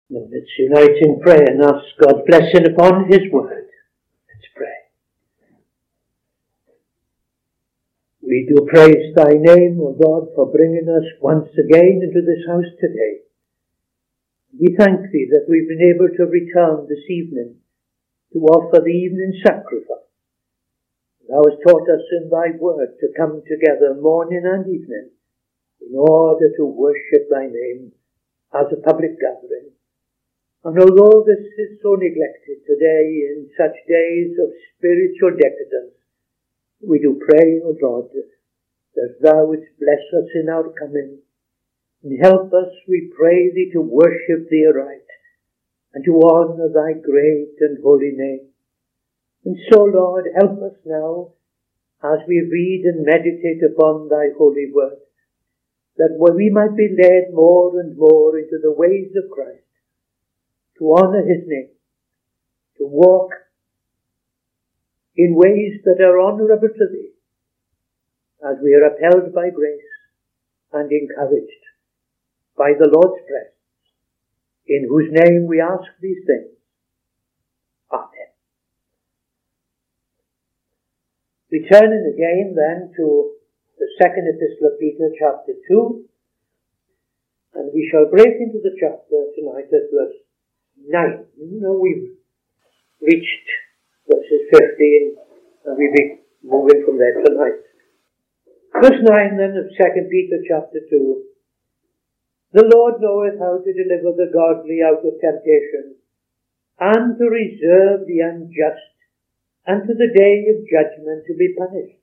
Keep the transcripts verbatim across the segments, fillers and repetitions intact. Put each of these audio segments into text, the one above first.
Now let's unite in prayer and ask God's blessing upon His word. Let's pray. We do praise Thy name, O God, for bringing us once again into this house today. We thank Thee that we've been able to return this evening to offer the evening sacrifice. Thou hast taught us in Thy word to come together morning and evening in order to worship Thy name as a public gathering. And although this is so neglected today in such days of spiritual decadence, we do pray, O God, that Thou wouldst bless us in our coming, and help us, we pray Thee, to worship Thee aright, and to honour Thy great and holy name. And so, Lord, help us now, as we read and meditate upon Thy holy word, that we might be led more and more into the ways of Christ, to honour His name, to walk in ways that are honourable to Thee, as we are upheld by grace and encouraged by the Lord's presence, in whose name we ask these things. Amen. Returning again then to the second epistle of Peter, chapter two, and we shall break into the chapter tonight at verse nine. You know, we've reached verses fifteen, and we'll be moving from there tonight. Verse nine then of second Peter chapter two. The Lord knoweth how to deliver the godly out of temptation, and to reserve the unjust unto the day of judgment to be punished.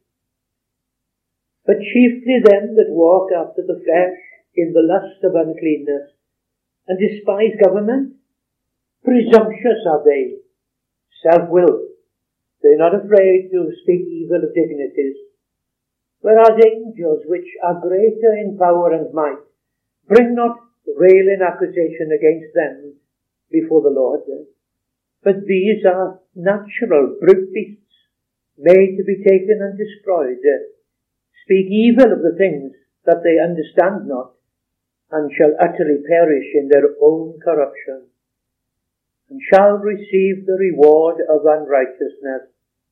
But chiefly them that walk after the flesh in the lust of uncleanness, and despise government, presumptuous are they, self-willed. They're not afraid to speak evil of dignities, whereas angels, which are greater in power and might, bring not railing accusation against them before the Lord. But these are natural brute beasts, made to be taken and destroyed, speak evil of the things that they understand not, and shall utterly perish in their own corruption, and shall receive the reward of unrighteousness,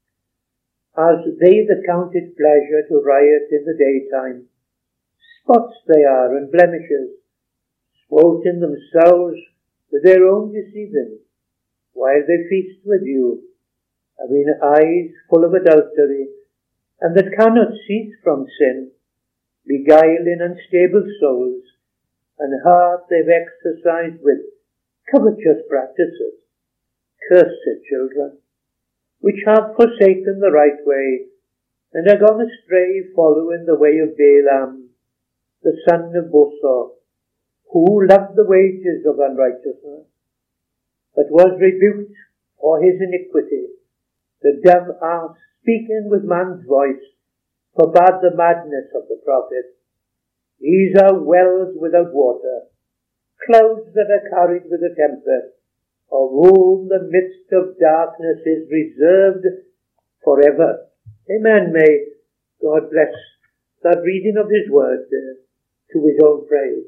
as they that count it pleasure to riot in the daytime. Spots they are and blemishes, swoting themselves with their own deceiving, while they feast with you, having eyes full of adultery, and that cannot cease from sin, beguiling unstable souls, and heart they've exercised with covetous practices. Cursed children, which have forsaken the right way, and are gone astray, following the way of Balaam, the son of Bosor, who loved the wages of unrighteousness, but was rebuked for his iniquity. The dumb ass, speaking with man's voice, forbade the madness of the prophet. These are wells without water, clouds that are carried with a tempest, of whom the midst of darkness is reserved forever. Amen. May God bless that reading of His word uh, to His own praise.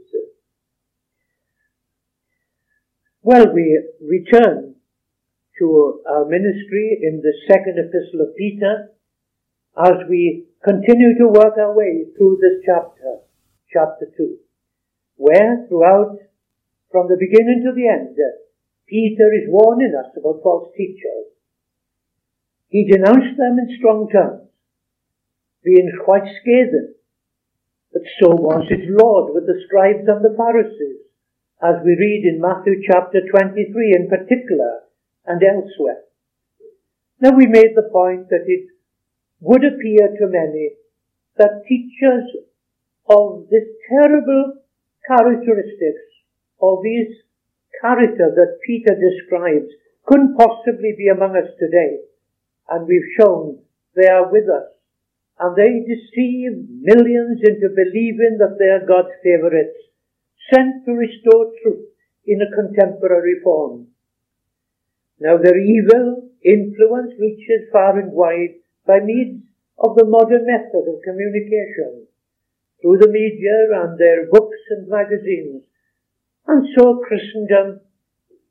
Well, we return to our ministry in the second epistle of Peter as we continue to work our way through this chapter, chapter two, where throughout, from the beginning to the end, Peter is warning us about false teachers. He denounced them in strong terms, being quite scathing. But so was his Lord with the scribes and the Pharisees, as we read in Matthew chapter twenty-three in particular, and elsewhere. Now we made the point that it would appear to many that teachers of this terrible characteristics, of these character that Peter describes, couldn't possibly be among us today. And we've shown they are with us. And they deceive millions into believing that they are God's favourites, sent to restore truth in a contemporary form. Now their evil influence reaches far and wide by means of the modern method of communication, through the media and their books and magazines. And so Christendom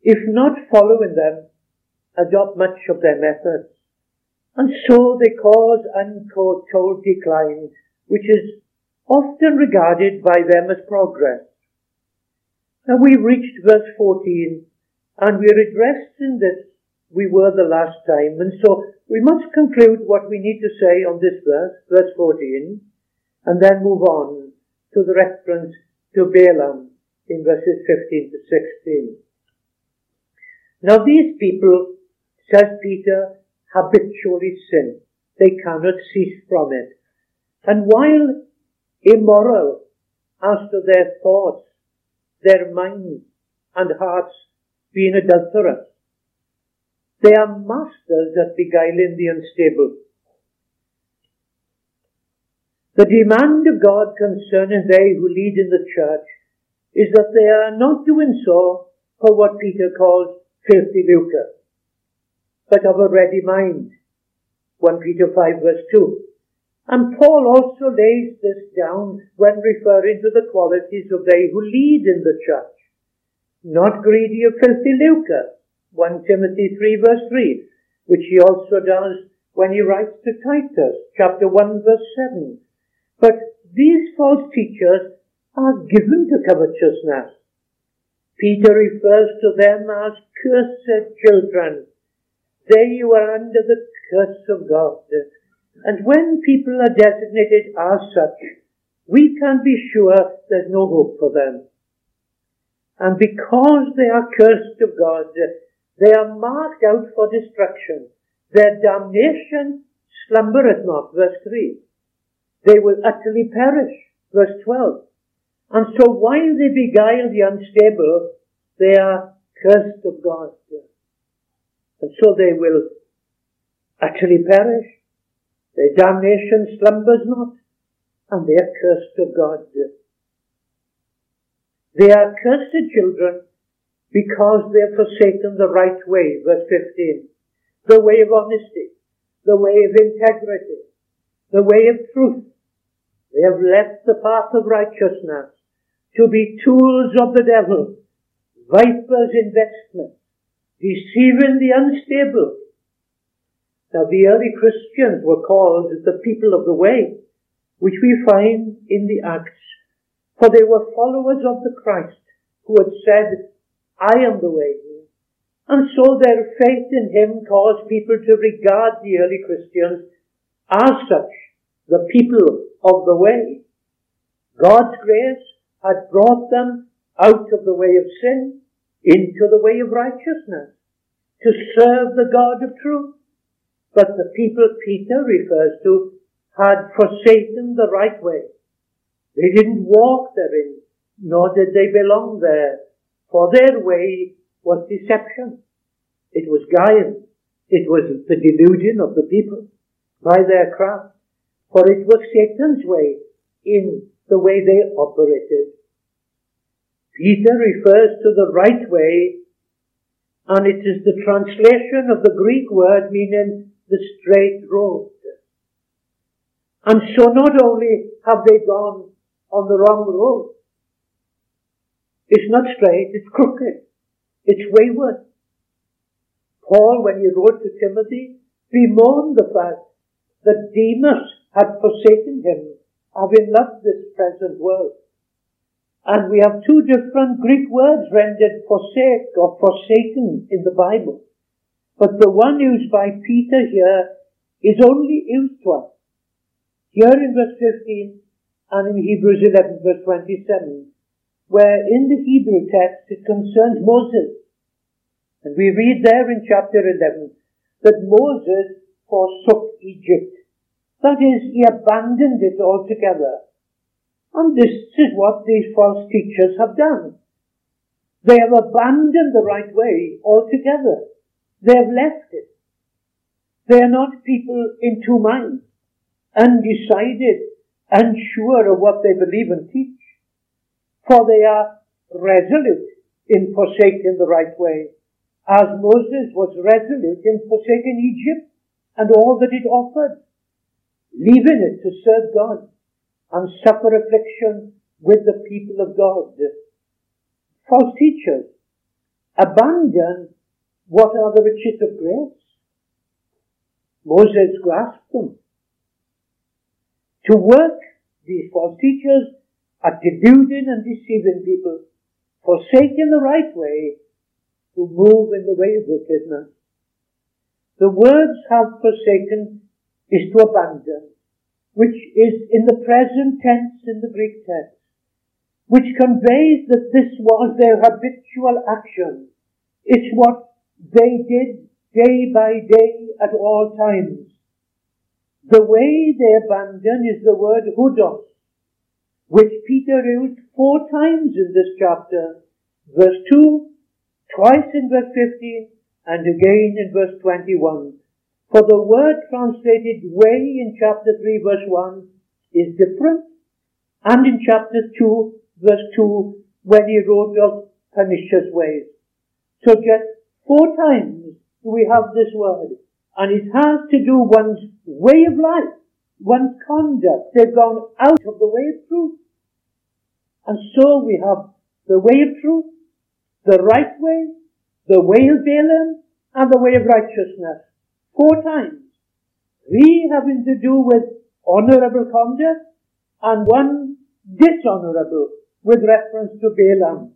if not following them, adopt much of their methods. And so they cause untold decline, which is often regarded by them as progress. Now we've reached verse fourteen, and we're addressing this we were the last time, and so we must conclude what we need to say on this verse, verse fourteen, and then move on to the reference to Balaam in verses fifteen to sixteen. Now these people, says Peter, habitually sin. They cannot cease from it. And while immoral as to their thoughts, their minds and hearts being adulterous, they are masters at beguiling the unstable. The demand of God concerning they who lead in the church is that they are not doing so for what Peter calls filthy lucre, but of a ready mind. First Peter five verse two. And Paul also lays this down when referring to the qualities of they who lead in the church. Not greedy of filthy lucre, First Timothy three verse three, which he also does when he writes to Titus, chapter one verse seven. But these false teachers are given to covetousness. Peter refers to them as cursed children. They who are under the curse of God. And when people are designated as such, we can be sure there's no hope for them. And because they are cursed of God, they are marked out for destruction. Their damnation slumbereth not, verse three. They will utterly perish, verse twelve. And so while they beguile the unstable, they are cursed of God. And so they will utterly perish. Their damnation slumbers not, and they are cursed of God. They are cursed children because they have forsaken the right way, verse fifteen. The way of honesty, the way of integrity, the way of truth. They have left the path of righteousness to be tools of the devil, vipers' investment, deceiving the unstable. Now the early Christians were called the people of the way, which we find in the Acts, for they were followers of the Christ, who had said, I am the way. And so their faith in him caused people to regard the early Christians as such, the people of the way. God's grace had brought them out of the way of sin into the way of righteousness to serve the God of truth. But the people Peter refers to had forsaken the right way. They didn't walk therein, nor did they belong there, for their way was deception. It was guile. It was the deluding of the people by their craft, for it was Satan's way in the way they operated. Peter refers to the right way, and it is the translation of the Greek word meaning the straight road. And so not only have they gone on the wrong road, it's not straight, it's crooked, it's wayward. Paul, when he wrote to Timothy, bemoaned the fact that Demas had forsaken him, having loved this present world. And we have two different Greek words rendered forsake or forsaken in the Bible. But the one used by Peter here is only used twice. Here in verse fifteen and in Hebrews eleven verse twenty-seven, where in the Hebrew text it concerns Moses. And we read there in chapter eleven that Moses forsook Egypt. That is, he abandoned it altogether. And this is what these false teachers have done. They have abandoned the right way altogether. They have left it. They are not people in two minds, undecided, unsure of what they believe and teach. For they are resolute in forsaking the right way, as Moses was resolute in forsaking Egypt and all that it offered, leaving it to serve God and suffer affliction with the people of God. False teachers abandon what are the riches of grace. Moses grasped them. To work, these false teachers are deluding and deceiving people, forsaking the right way, to move in the way of wickedness. The words have forsaken is to abandon, which is in the present tense in the Greek text, which conveys that this was their habitual action. It's what they did day by day at all times. The way they abandon is the word hudos, which Peter used four times in this chapter. Verse two, twice in verse fifteen, and again in verse twenty-one. For the word translated way in chapter three verse one is different, and in chapter two verse two when he wrote of pernicious ways. So just four times do we have this word, and it has to do one's way of life, one's conduct. They've gone out of the way of truth. And so we have the way of truth, the right way, the way of Balaam, and the way of righteousness. Four times. Three having to do with honourable conduct, and one dishonourable with reference to Balaam.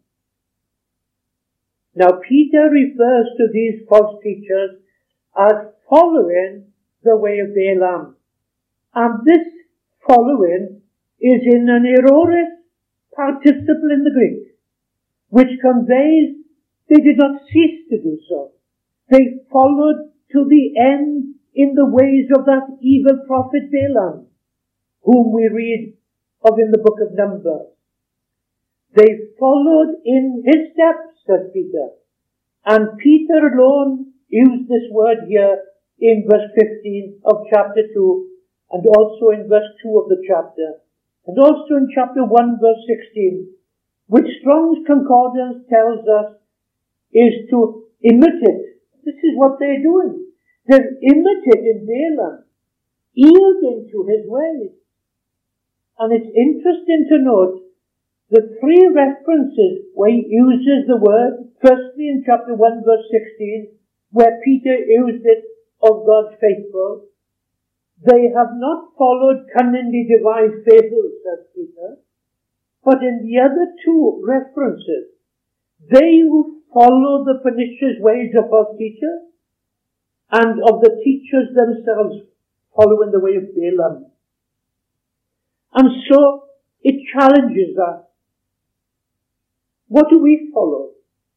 Now Peter refers to these false teachers as following the way of Balaam. And this following is in an aorist participle in the Greek, which conveys they did not cease to do so. They followed to the end in the ways of that evil prophet Balaam, whom we read of in the book of Numbers. They followed in his steps, says Peter. And Peter alone used this word here in verse fifteen of chapter two, and also in verse two of the chapter, and also in chapter one verse sixteen, which Strong's Concordance tells us is to imitate. This is what they're doing. They're imitating Balaam, yielding to his ways. And it's interesting to note the three references where he uses the word, firstly in chapter one verse sixteen, where Peter used it of God's faithful. They have not followed cunningly devised fables, says Peter, but in the other two references, they who follow the pernicious ways of false teachers, and of the teachers themselves following the way of Balaam. And so it challenges us. What do we follow?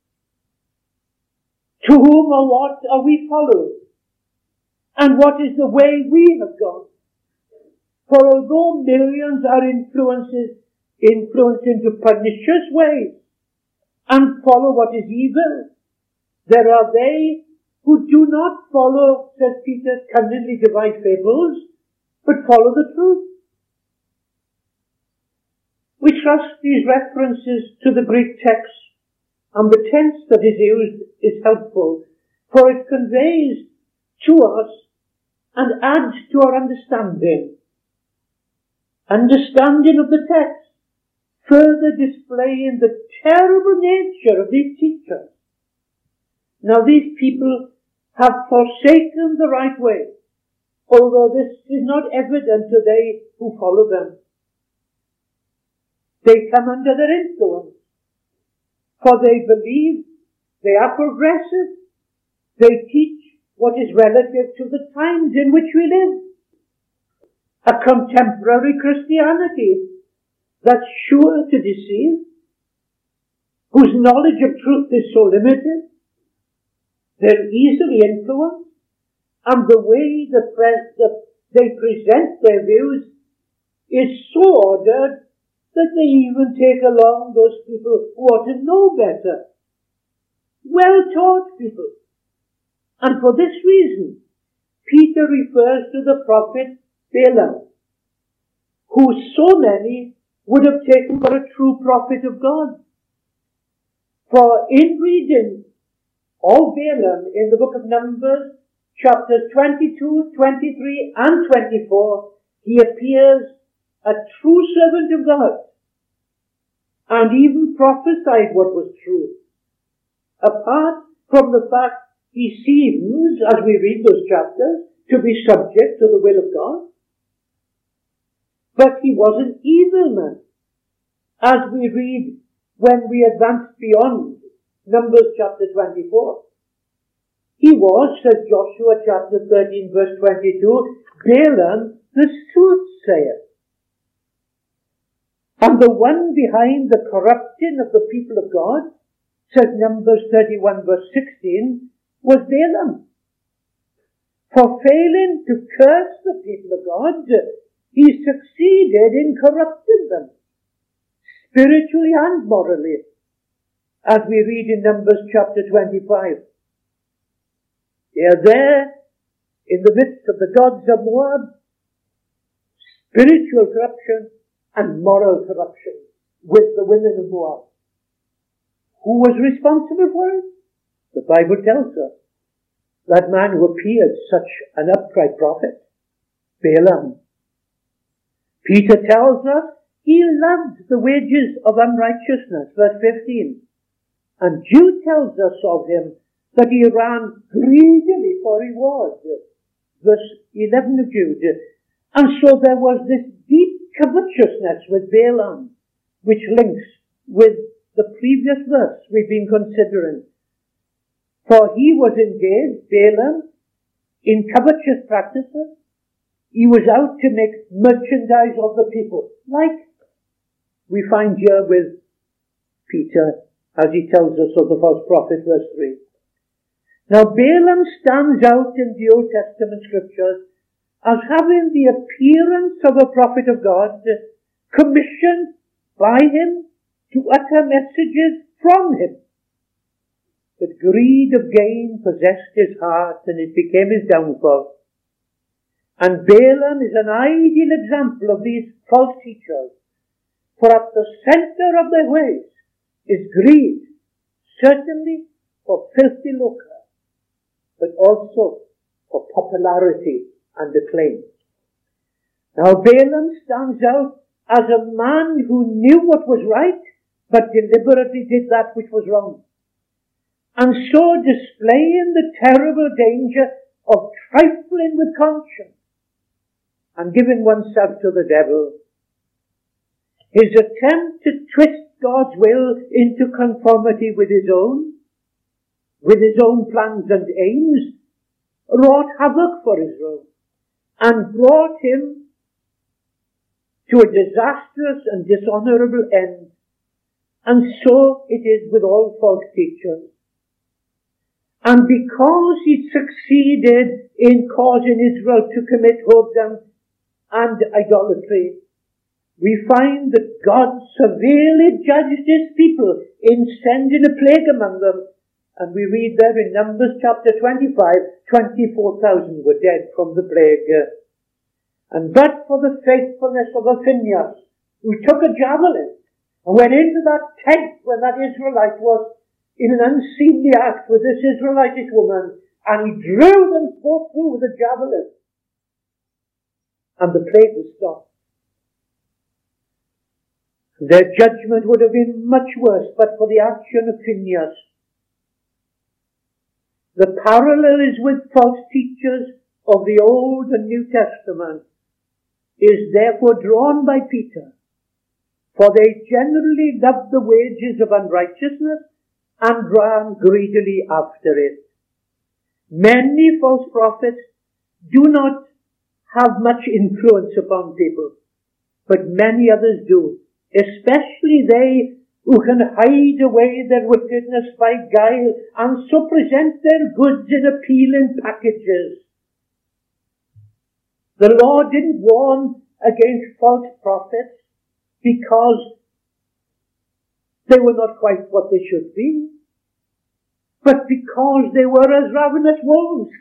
To whom or what are we following? And what is the way we have gone? For although millions are influences, influenced into pernicious ways and follow what is evil, there are they who do not follow, says Peter, cunningly devised fables, but follow the truth. We trust these references to the Greek text, and the tense that is used is helpful, for it conveys to us and adds to our understanding. Understanding of the text, further displaying the terrible nature of these teachers. Now these people have forsaken the right way, although this is not evident to they who follow them. They come under their influence, for they believe they are progressive. They teach what is relative to the times in which we live. A contemporary Christianity that's sure to deceive, whose knowledge of truth is so limited. They're easily influenced, and the way the press, the, they present their views is so ordered that they even take along those people who ought to know better. Well-taught people. And for this reason, Peter refers to the prophet Balaam, who so many would have taken for a true prophet of God. For in reading of Balaam in the book of Numbers, chapters twenty-two, twenty-three, and twenty-four, he appears a true servant of God, and even prophesied what was true. apart from the fact he seems, as we read those chapters, to be subject to the will of God. But he was an evil man, as we read when we advance beyond Numbers chapter twenty-four. He was, says Joshua chapter thirteen verse twenty-two, Balaam the soothsayer, and the one behind the corrupting of the people of God, says Numbers thirty-one verse sixteen, was Balaam. For failing to curse the people of God, he succeeded in corrupting them, spiritually and morally, as we read in Numbers chapter twenty-five. They are there in the midst of the gods of Moab, spiritual corruption and moral corruption with the women of Moab. Who was responsible for it? The Bible tells us. That man who appeared such an upright prophet, Balaam. Peter tells us he loved the wages of unrighteousness, verse fifteen. And Jude tells us of him that he ran greedily for reward, verse eleven of Jude. And so there was this deep covetousness with Balaam, which links with the previous verse we've been considering. For he was engaged, Balaam, in covetous practices. He was out to make merchandise of the people, like we find here with Peter, as he tells us of the false prophet, verse three. Now Balaam stands out in the Old Testament scriptures as having the appearance of a prophet of God, commissioned by him to utter messages from him. But greed of gain possessed his heart, and it became his downfall. And Balaam is an ideal example of these false teachers. For at the center of their ways is greed, certainly for filthy lucre, but also for popularity and acclaim. Now Balaam stands out as a man who knew what was right, but deliberately did that which was wrong. And so displaying the terrible danger of trifling with conscience and giving oneself to the devil. His attempt to twist God's will into conformity with his own, with his own plans and aims, wrought havoc for Israel and brought him to a disastrous and dishonorable end. And so it is with all false teachers. And because he succeeded in causing Israel to commit whoredom and idolatry, we find that God severely judged his people in sending a plague among them. And we read there in Numbers chapter twenty-five, twenty-four thousand were dead from the plague. And but for the faithfulness of Phinehas, who took a javelin and went into that tent where that Israelite was in an unseemly act with this Israelitish woman, and he drew them both through with a javelin. And the plague was stopped. Their judgment would have been much worse, but for the action of Phinehas. The parallel is with false teachers of the Old and New Testament, is therefore drawn by Peter. For they generally loved the wages of unrighteousness and ran greedily after it. Many false prophets do not have much influence upon people, but many others do, especially they who can hide away their wickedness by guile and so present their goods in appealing packages. The Lord didn't warn against false prophets because they were not quite what they should be, but because they were as ravenous wolves,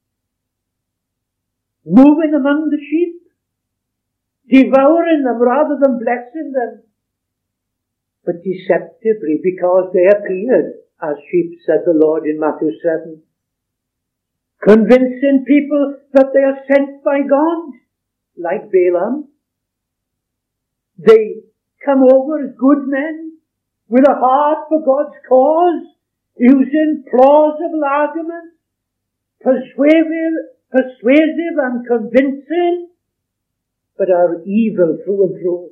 moving among the sheep, devouring them rather than blessing them, but deceptively, because they appeared as sheep, said the Lord in Matthew seven, convincing people that they are sent by God, like Balaam. They come over as good men with a heart for God's cause, using plausible arguments, persuasive, persuasive and convincing, but are evil through and through.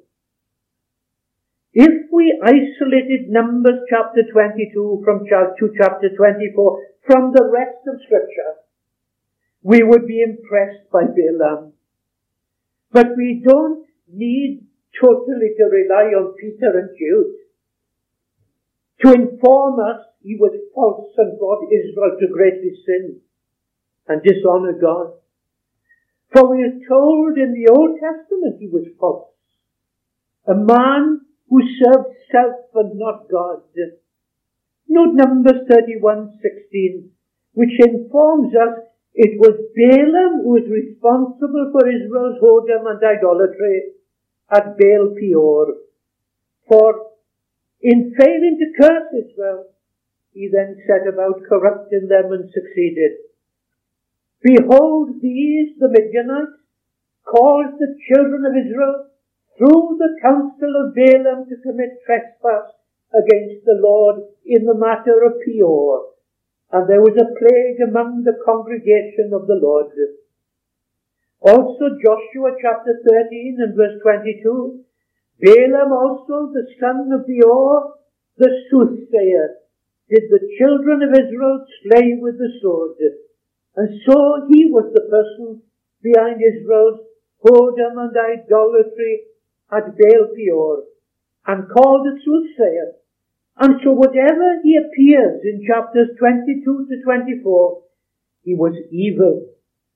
If we isolated Numbers chapter twenty-two from chapter twenty-four from the rest of Scripture, we would be impressed by Balaam. But we don't need totally to rely on Peter and Jude to inform us he was false and brought Israel to greatly sin and dishonor God. For we are told in the Old Testament he was false, a man who served self and not God. Note Numbers thirty-one sixteen, which informs us it was Balaam who was responsible for Israel's whoredom and idolatry at Baal Peor. For in failing to curse Israel, he then set about corrupting them and succeeded. Behold, these, the Midianites, caused the children of Israel through the counsel of Balaam to commit trespass against the Lord in the matter of Peor. And there was a plague among the congregation of the Lord. Also Joshua chapter thirteen and verse twenty-two, Balaam also, the son of Beor, the soothsayer, did the children of Israel slay with the sword. And so he was the person behind Israel's whoredom and idolatry at Baal Peor, and called the soothsayer. And so whatever he appears in chapters twenty-two to twenty-four, he was evil.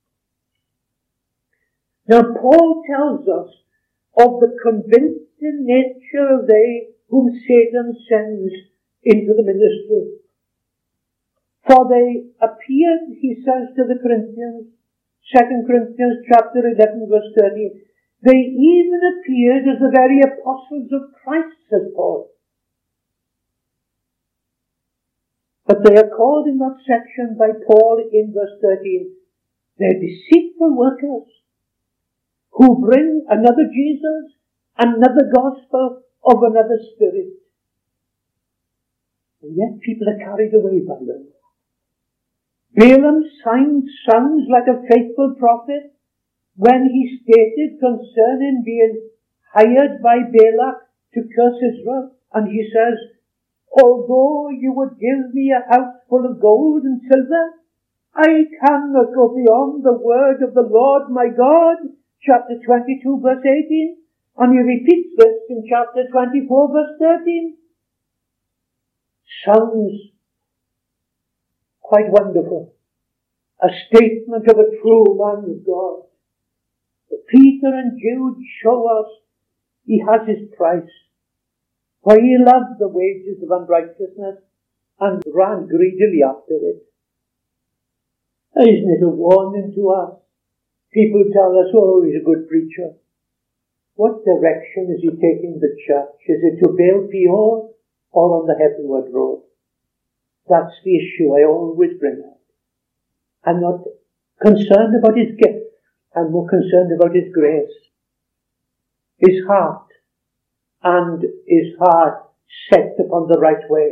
Now Paul tells us of the convincing nature of they whom Satan sends into the ministry. For they appeared, he says to the Corinthians, Second Corinthians chapter eleven verse thirteen, they even appeared as the very apostles of Christ, says Paul. But they are called in that section by Paul in verse thirteen, they're deceitful workers who bring another Jesus, another gospel of another spirit. And yet people are carried away by them. Balaam sounds like a faithful prophet when he stated concerning being hired by Balak to curse Israel. And he says, although you would give me a house full of gold and silver, I cannot go beyond the word of the Lord my God. Chapter twenty-two verse eighteen. And he repeats this in chapter twenty-four verse thirteen. Sounds quite wonderful. A statement of a true man of God. But Peter and Jude show us he has his price. For he loved the wages of unrighteousness and ran greedily after it. Isn't it a warning to us? People tell us, oh, he's a good preacher. What direction is he taking the church? Is it to Baal Peor or on the heavenward road? That's the issue I always bring up. I'm not concerned about his gift. I'm more concerned about his grace. His heart. And his heart set upon the right way.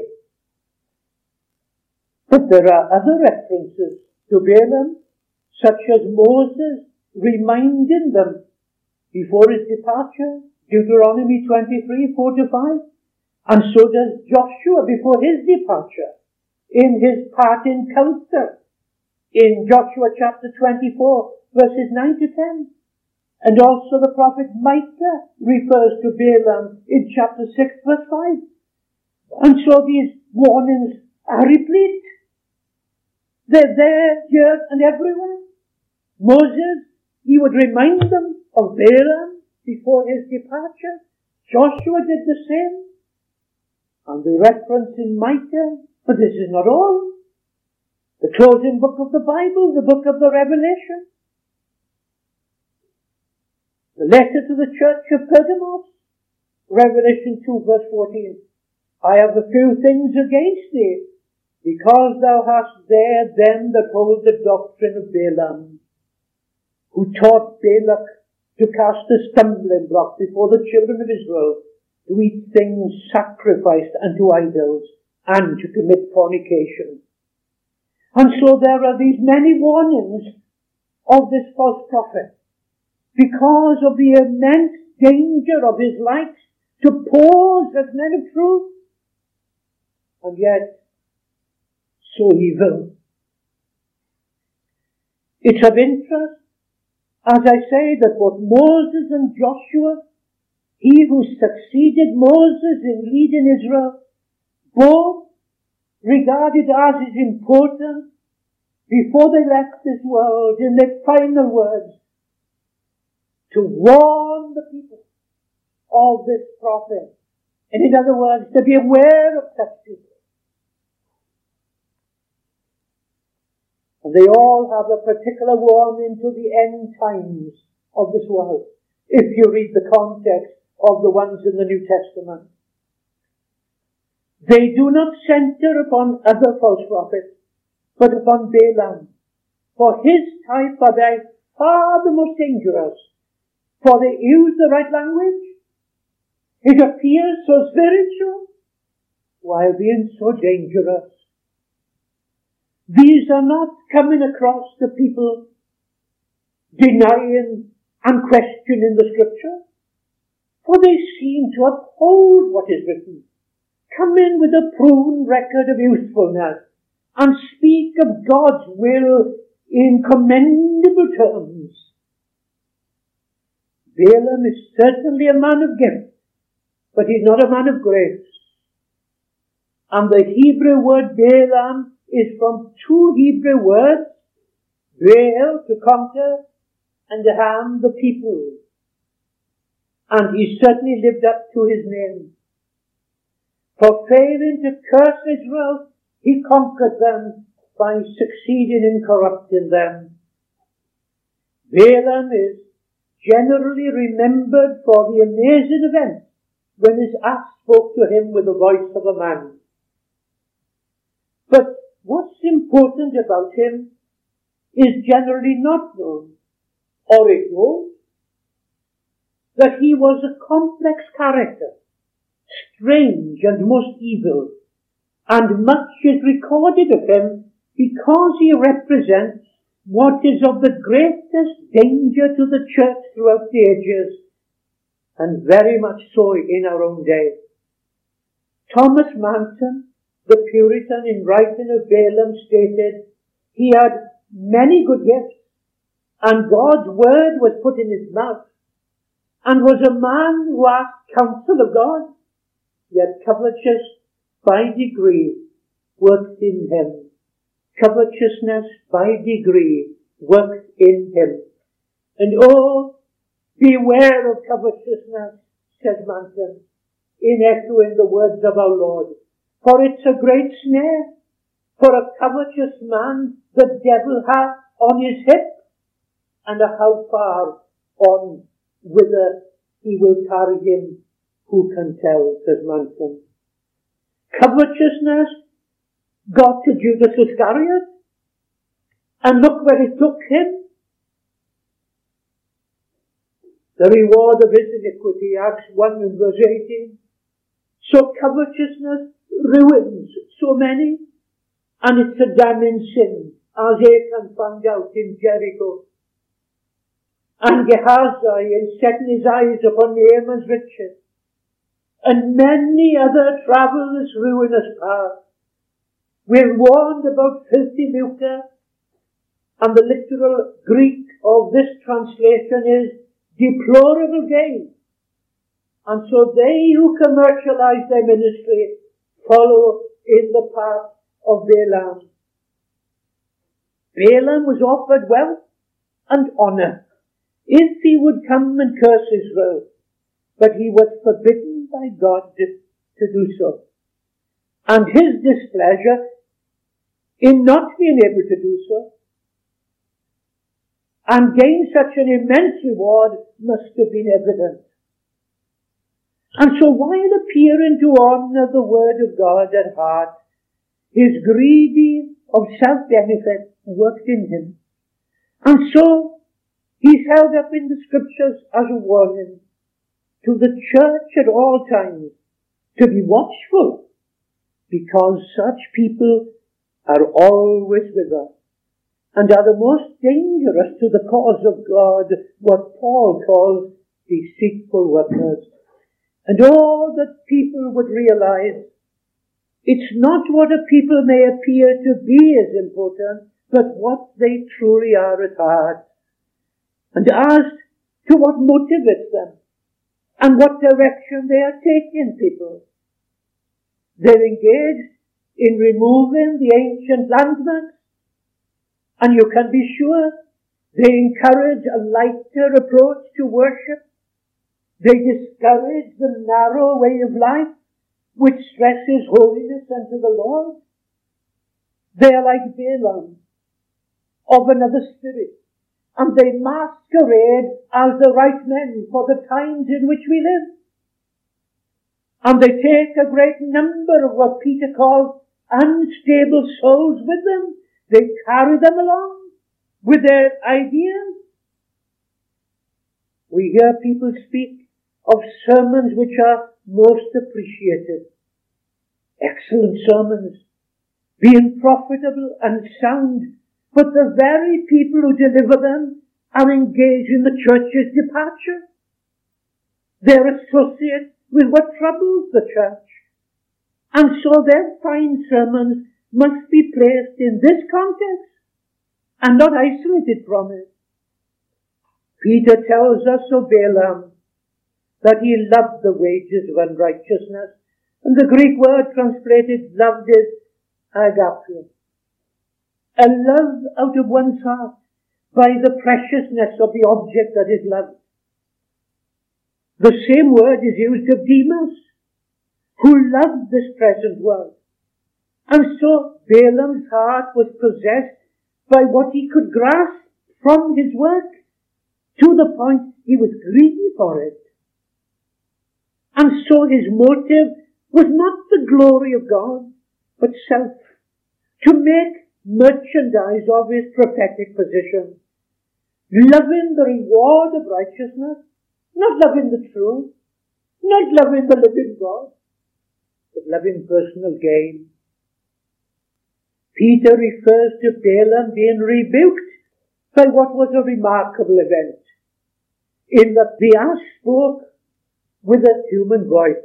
But there are other references to Balaam, such as Moses reminding them before his departure, Deuteronomy twenty-three, four to five. And so does Joshua before his departure, in his parting counsel, in Joshua chapter twenty-four, verses nine to ten. And also the prophet Micah refers to Balaam in chapter six, verse five. And so these warnings are replete. They're there, here, and everywhere. Moses, he would remind them of Balaam before his departure. Joshua did the same. And the reference in Micah, but this is not all. The closing book of the Bible, the book of the Revelation. The letter to the church of Pergamos, Revelation two verse fourteen. I have a few things against thee, because thou hast there them that hold the doctrine of Balaam, who taught Balak to cast a stumbling block before the children of Israel, to eat things sacrificed unto idols, and to commit fornication. And so there are these many warnings of this false prophet because of the immense danger of his likes to pose as men of truth, and yet so evil. It's of interest, as I say, that both Moses and Joshua, he who succeeded Moses in leading Israel, both regarded as is important before they left this world in their final words to warn the people of this prophet. And in other words, to be aware of such people. And they all have a particular warning to the end times of this world, if you read the context of the ones in the New Testament. They do not center upon other false prophets, but upon Balaam. For his type are by far the most dangerous, for they use the right language. It appears so spiritual, while being so dangerous. These are not coming across the people denying and questioning the Scripture, for they seem to uphold what is written, come in with a proven record of usefulness, and speak of God's will in commendable terms. Balaam is certainly a man of gift, but he's not a man of grace. And the Hebrew word Balaam is from two Hebrew words, Baal, to conquer, and Ham, the people. And he certainly lived up to his name. For failing to curse Israel, he conquered them by succeeding in corrupting them. Balaam is generally remembered for the amazing event when his ass spoke to him with the voice of a man. But what's important about him is generally not known or ignored. That he was a complex character, strange and most evil, and much is recorded of him because he represents what is of the greatest danger to the church throughout the ages, and very much so in our own day. Thomas Manton, the Puritan, in writing of Balaam, stated, he had many good gifts, and God's word was put in his mouth, and was a man who asked counsel of God, yet covetous by degree worked in him. Covetousness by degree worked in him. And oh, beware of covetousness, says Manton, in echoing the words of our Lord. For it's a great snare. For a covetous man the devil hath on his hip, and how far on whither he will carry him, who can tell, says Manton. Covetousness got to Judas Iscariot, and look where it took him. The reward of his iniquity, Acts one and verse eighteen. So covetousness ruins so many, and it's a damning sin, as Achan found out in Jericho. And Gehazi is setting his eyes upon Naaman's riches, and many other travel this ruinous path. We're warned about filthy lucre, and the literal Greek of this translation is deplorable gain. And so they who commercialize their ministry follow in the path of Balaam. Balaam was offered wealth and honour if he would come and curse Israel, but he was forbidden by God to do so. And his displeasure in not being able to do so and gain such an immense reward must have been evident. And so while appearing to honour the word of God at heart, his greedy of self-benefit worked in him. And so he's held up in the Scriptures as a warning to the church at all times to be watchful because such people are always with us and are the most dangerous to the cause of God, what Paul calls deceitful workers. And all that people would realize, it's not what a people may appear to be is important, but what they truly are at heart. And ask to what motivates them and what direction they are taking people. They're engaged in removing the ancient landmarks, and you can be sure they encourage a lighter approach to worship. They discourage the narrow way of life which stresses holiness unto the Lord. They are like Balaam of another spirit, and they masquerade as the right men for the times in which we live. And they take a great number of what Peter calls unstable souls with them. They carry them along with their ideas. We hear people speak of sermons which are most appreciated. Excellent sermons, being profitable and sound, but the very people who deliver them are engaged in the church's departure. They're associated with what troubles the church. And so their fine sermons must be placed in this context and not isolated from it. Peter tells us of Balaam that he loved the wages of unrighteousness, and the Greek word translated loved is agape, a love out of one's heart by the preciousness of the object that is loved. The same word is used of Demas, who loved this present world. And so Balaam's heart was possessed by what he could grasp from his work, to the point he was greedy for it. And so his motive was not the glory of God, but self, to make merchandise of his prophetic position, loving the reward of righteousness, not loving the truth, not loving the living God, but loving personal gain. Peter refers to Balaam being rebuked by what was a remarkable event, in that the ass spoke with a human voice.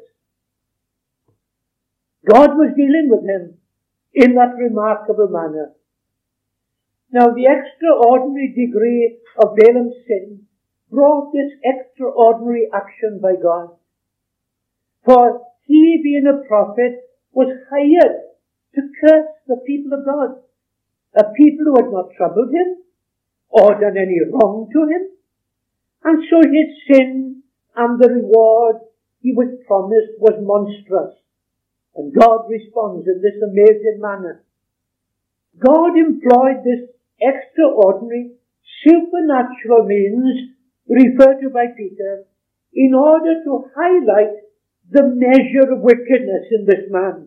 God was dealing with him in that remarkable manner. Now, the extraordinary degree of Balaam's sin brought this extraordinary action by God. For he, being a prophet, was hired to curse the people of God, a people who had not troubled him or done any wrong to him. And so his sin and the reward he was promised was monstrous. And God responds in this amazing manner. God employed this extraordinary, supernatural means referred to by Peter in order to highlight the measure of wickedness in this man.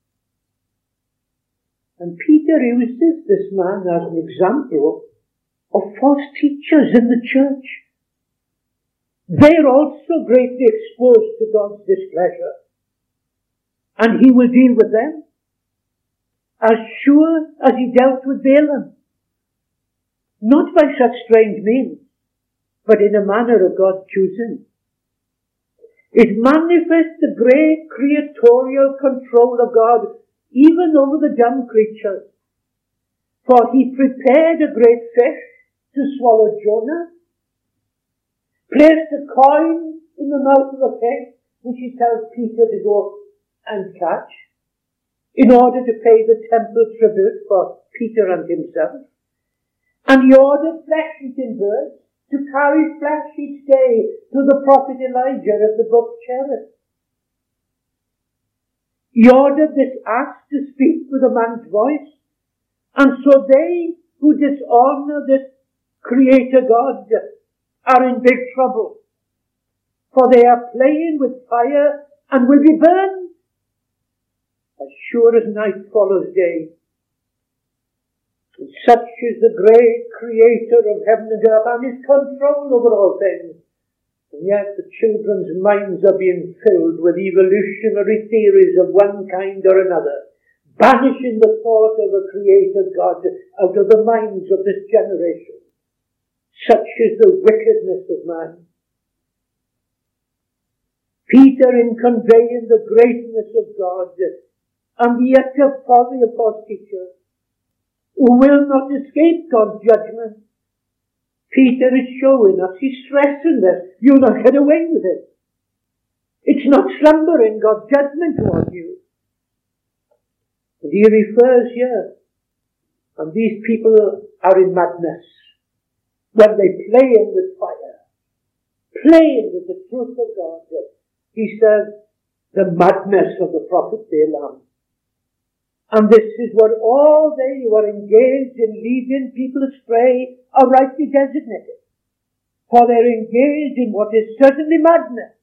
And Peter uses this man as an example of false teachers in the church. They are also greatly exposed to God's displeasure, and he will deal with them as sure as he dealt with Balaam. Not by such strange means, but in a manner of God's choosing. It manifests the great creatorial control of God even over the dumb creatures. For he prepared a great fish to swallow Jonah, placed a coin in the mouth of the fish, which he tells Peter to go and catch, in order to pay the temple tribute for Peter and himself. And he ordered flesh-eating birds to carry flesh each day to the prophet Elijah at the brook Cherith. He ordered this ass to speak with a man's voice, and so they who dishonor this Creator God are in big trouble, for they are playing with fire and will be burned as sure as night follows day. And such is the great Creator of heaven and earth and his control over all things, And yet the children's minds are being filled with evolutionary theories of one kind or another, banishing the thought of a creator God out of the minds of this generation. Such is the wickedness of man. Peter, in conveying the greatness of God and the utter folly of false teachers, who will not escape God's judgment, Peter is showing us, he's stressing this, you'll not get away with it. It's not slumbering God's judgment towards you. And he refers here, and these people are in madness when they playing with fire, playing with the truth of God. He says, the madness of the prophet Balaam. And this is what all they who are engaged in leading people astray are rightly designated. For they're engaged in what is certainly madness,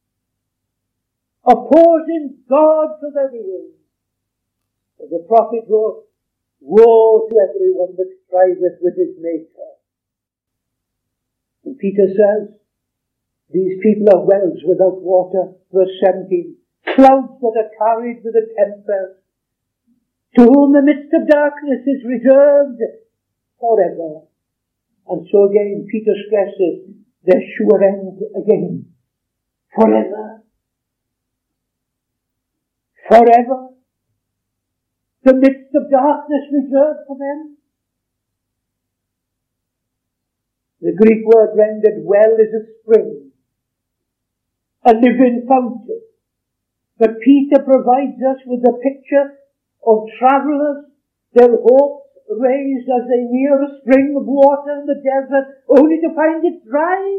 opposing God to their will. As the prophet wrote, woe to everyone that striveth with his Maker. And Peter says, these people are wells without water. Verse seventeen, clouds that are carried with a tempest, to whom the midst of darkness is reserved forever. And so again, Peter stresses their sure end again. Forever. Forever. The midst of darkness reserved for them. The Greek word rendered well is a spring, a living fountain. But Peter provides us with a picture of travellers, their hopes raised as they near a spring of water in the desert, only to find it dry.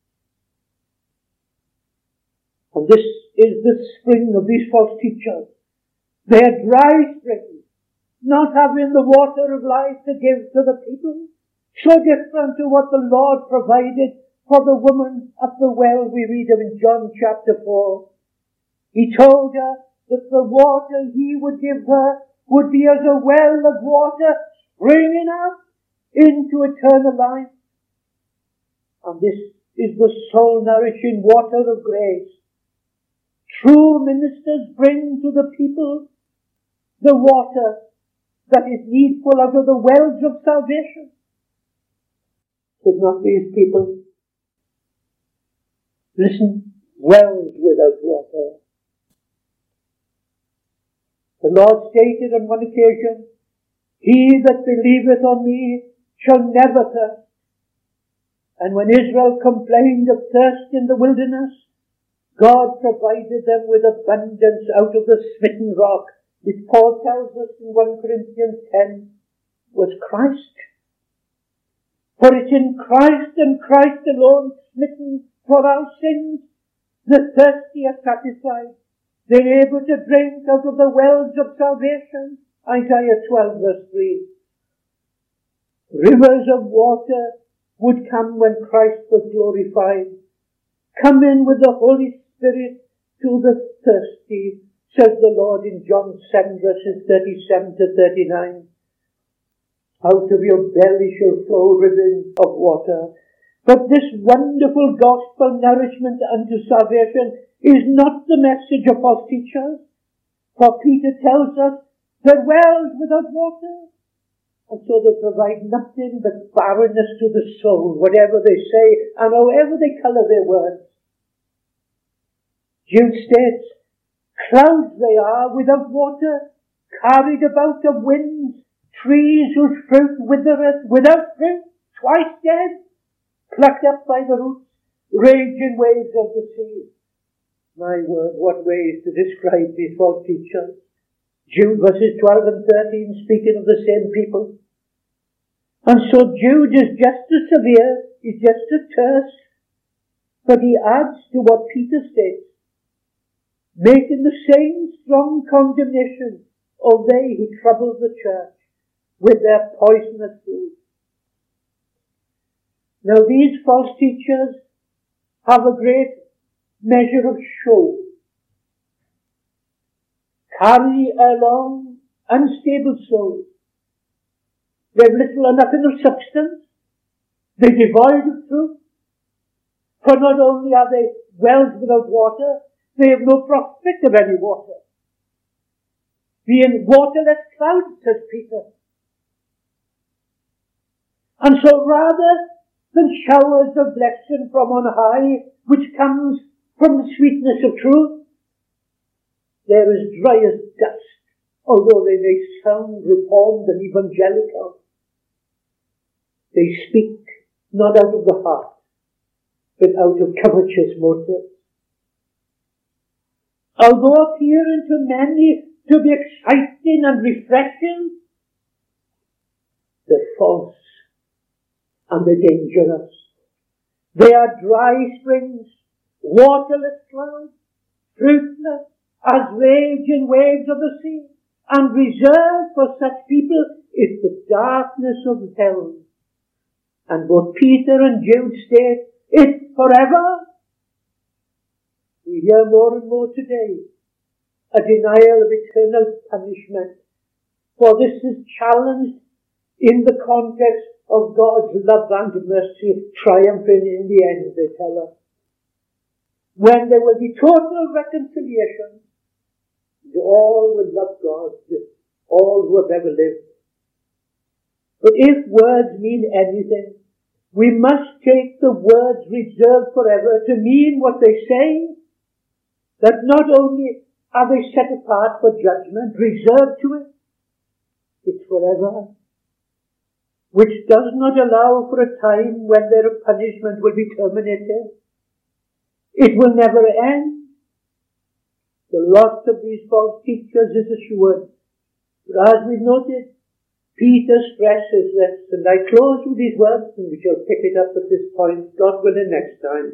And this is the spring of these false teachers. They are dry springs, not having the water of life to give to the people. So different to what the Lord provided for the woman at the well we read of in John chapter four. He told her that the water he would give her would be as a well of water springing up into eternal life. And this is the soul-nourishing water of grace. True ministers bring to the people the water that is needful out of the wells of salvation. But not these people. Listen, wells without water. The Lord stated on one occasion, he that believeth on me shall never thirst. And when Israel complained of thirst in the wilderness, God provided them with abundance out of the smitten rock, which Paul tells us in First Corinthians ten was Christ. For it's in Christ and Christ alone, smitten for our sins, the thirsty are satisfied. They're able to drink out of the wells of salvation. Isaiah twelve verse three. Rivers of water would come when Christ was glorified. Come in with the Holy Spirit to the thirsty, says the Lord in John seven verses thirty-seven to thirty-nine. Out of your belly shall flow rivers of water. But this wonderful gospel nourishment unto salvation is not the message of false teachers. For Peter tells us they're wells without water. And so they provide nothing but barrenness to the soul, whatever they say and however they colour their words. Jude states, clouds they are without water, carried about of winds, trees whose fruit withereth, without fruit, twice dead, plucked up by the roots, raging waves of the sea. My word, what ways to describe these false teachers. Jude verses twelve and thirteen speaking of the same people. And so Jude is just as severe, he's just as terse, but he adds to what Peter states, making the same strong condemnation of they who trouble the church with their poisonous food. Now these false teachers have a great measure of show, carry along unstable souls. They have little or nothing of substance. They're devoid of truth. For not only are they wells without water, they have no prospect of any water. Being waterless clouds, says Peter. And so rather than showers of blessing from on high, which comes from the sweetness of truth, they're as dry as dust, although they may sound reformed and evangelical. They speak not out of the heart, but out of covetous motives. Although appearing to many to be exciting and refreshing, they're false and they're dangerous. They are dry springs, waterless clouds, fruitless as raging waves of the sea, and reserved for such people is the darkness of hell. And both Peter and Jude state, it's forever. We hear more and more today a denial of eternal punishment, for this is challenged in the context of God's love and mercy triumphing in the end, they tell us. When there will be total reconciliation, all will love God, all who have ever lived. But if words mean anything, we must take the words reserved forever to mean what they say, that not only are they set apart for judgment, reserved to it, it's forever, which does not allow for a time when their punishment will be terminated. It will never end. The lot of these false teachers is assured. But as we've noted, Peter stresses this, and I close with these words, and we shall pick it up at this point, God willing, next time.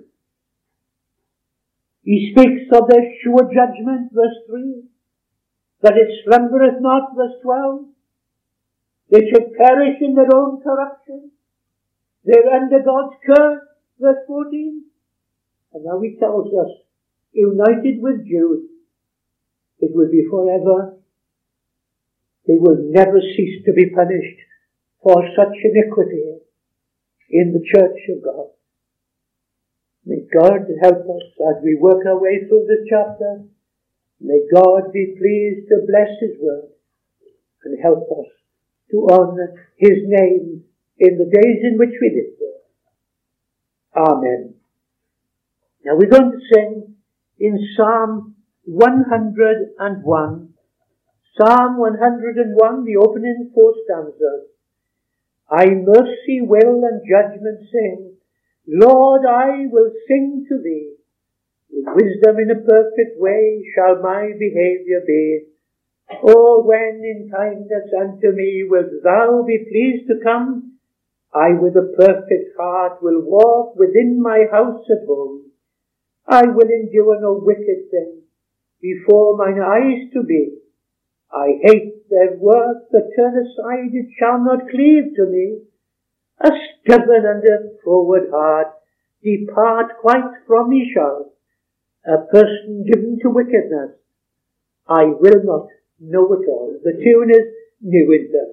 He speaks of their sure judgment, verse three, that it slumbereth not, verse twelve. They should perish in their own corruption. They're under God's curse, verse fourteen. And now he tells us, united with Jude, it will be forever. They will never cease to be punished for such iniquity in the church of God. May God help us as we work our way through this chapter. May God be pleased to bless His word and help us to honour His name in the days in which we live. Amen. Now we're going to sing in Psalm one hundred and one. Psalm one hundred and one, the opening four stanzas. I mercy, will, and judgment sing. Lord, I will sing to Thee. With wisdom in a perfect way shall my behaviour be. Oh, when in kindness unto me wilt Thou be pleased to come, I with a perfect heart will walk within my house at home. I will endure no wicked thing before mine eyes to be. I hate their work that turn aside, it shall not cleave to me. A stubborn and a froward heart depart quite from me shall. A person given to wickedness, I will not know it all. The tune is New Winter.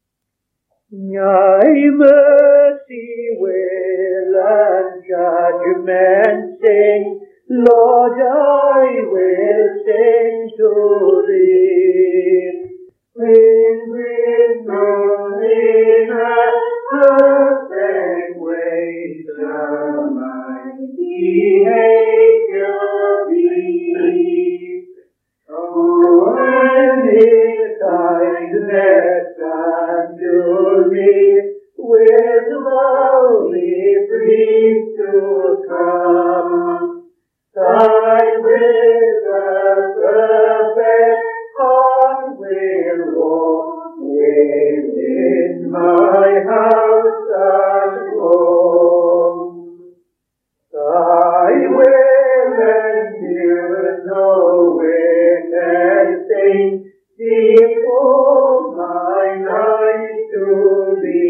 I mercy, will, and judgment sing. Lord, I will sing to Thee. When wisdom in a perfect way shall my behavior be. Oh, and His kindness unto me will Thou be pleased to come. I with a perfect heart will walk within my house at home. I will endure no wicked thing before mine eyes to Thee.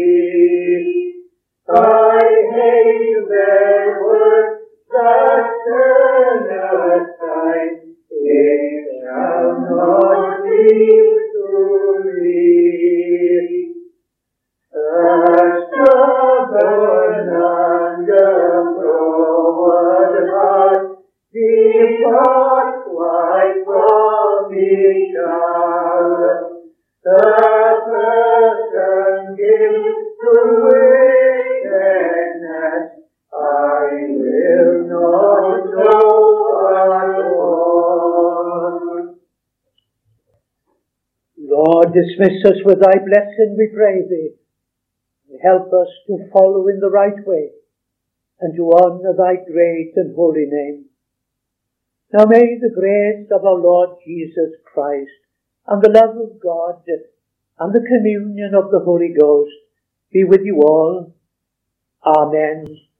Lord, dismiss us with thy blessing, we pray thee, and help us to follow in the right way, and to honour thy great and holy name. Now may the grace of our Lord Jesus Christ, and the love of God, and the communion of the Holy Ghost be with you all. Amen.